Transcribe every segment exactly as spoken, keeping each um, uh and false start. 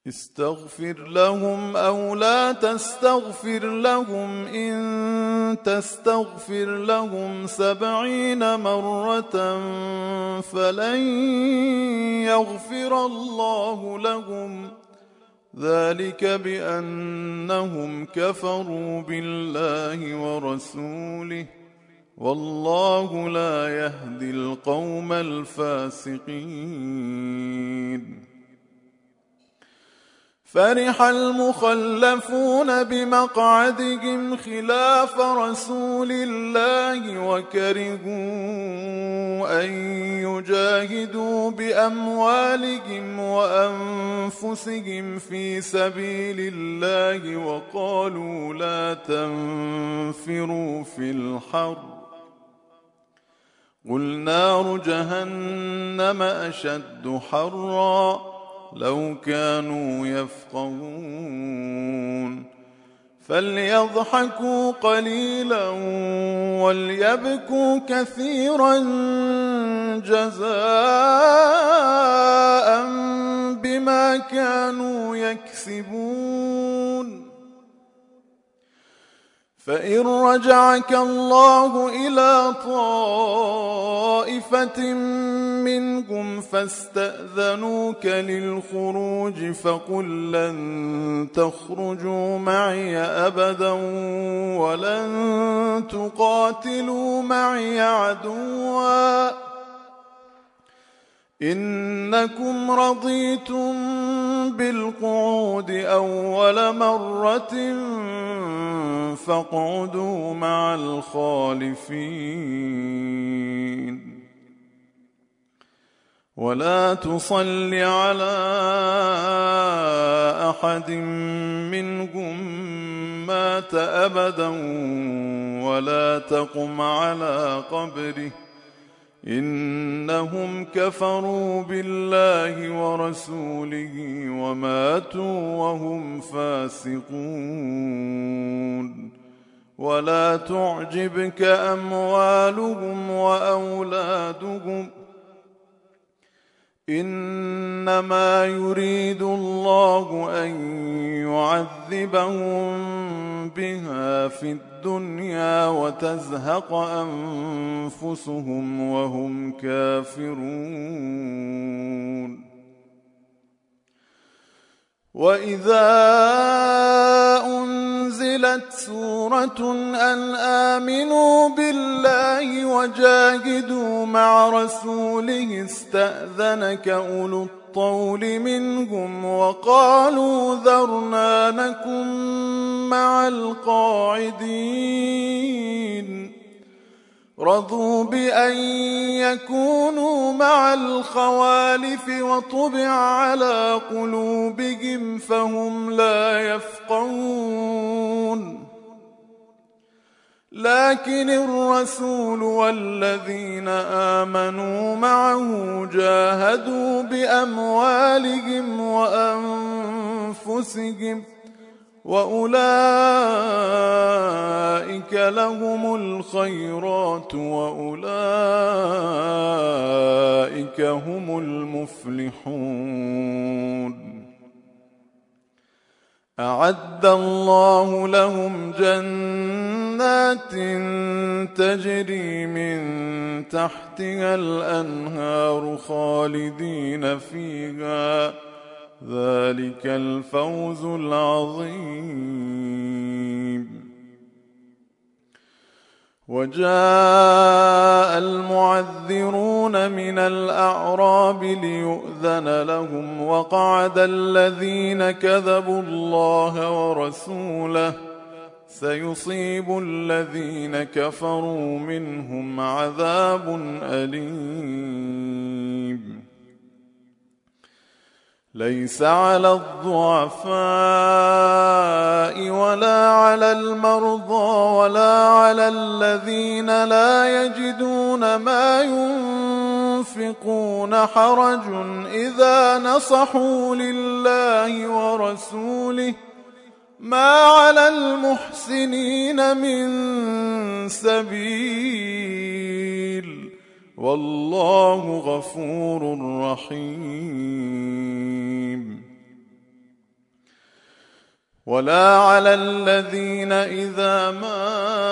استغفر لهم أو لا تستغفر لهم إن تستغفر لهم سبعين مرة فلن يغفر الله لهم ذلك بأنهم كفروا بالله ورسوله والله لا يهدي القوم الفاسقين. فرح المخلفون بمقعدهم خلاف رسول الله وكرهوا أن يجاهدوا بأموالهم وأنفسهم في سبيل الله وقالوا لا تنفروا في الحر قل نار جهنم أشد حرا لو كانوا يفقهون فليضحكوا قليلا وليبكوا كثيرا جزاء بما كانوا يكسبون. فإن رجعك الله إلى طائفة منهم فاستأذنوك للخروج فقل لن تخرجوا معي أبدا ولن تقاتلوا معي عدوا إنكم رضيتم بالقعود أول مرة فاقعدوا مع الخالفين ولا تصل على أحد منهم مات أبدا ولا تقم على قبره إنهم كفروا بالله ورسوله وماتوا وهم فاسقون. ولا تعجبك أموالهم وأولادهم إنما يريد الله أن يعذبهم بها في الدنيا وتزهق أنفسهم وهم كافرون. وإذا أنزلت سورة أن آمنوا بالله وجاهدوا مع رسوله استأذنك أولو الطول منهم وقالوا ذرنا نكن مع القاعدين رضوا بأن يكونوا مع الخوالف وطبع على قلوبهم فهم لا يفقهون. لكن الرسول والذين آمنوا معه جاهدوا بأموالهم وأنفسهم وأولئك لهم الخيرات وأولئك هم المفلحون. أعد الله لهم جنات تجري من تحتها الأنهار خالدين فيها ذلك الفوز العظيم. وجاء المعذرون من الأعراب ليؤذن لهم وقعد الذين كذبوا الله ورسوله سيصيب الذين كفروا منهم عذاب أليم. ليس على الضعفاء ولا على المرضى ولا على الذين لا يجدون ما ينفقون حرج إذا نصحوا لله ورسوله ما على المحسنين من سبيل والله غفور رحيم. ولا على الذين إذا ما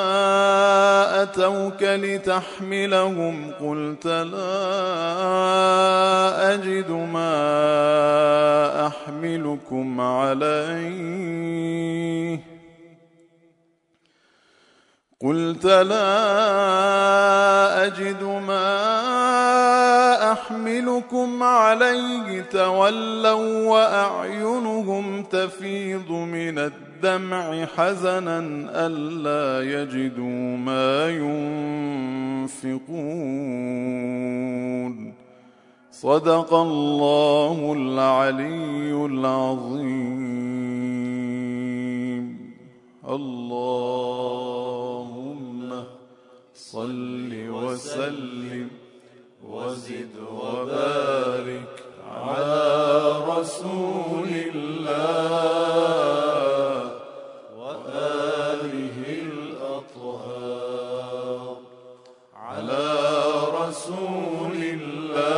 أتوك لتحملهم قلت لا أجد ما أحملكم عليه قلت لا أجد ما أحملكم عليه تولوا وأعينهم تفيض من الدمع حزنا ألا يجدوا ما ينفقون صدق الله العلي العظيم. اللهم صل وسلم وزد وبارك على رسول الله وآله الأطهار على رسول الله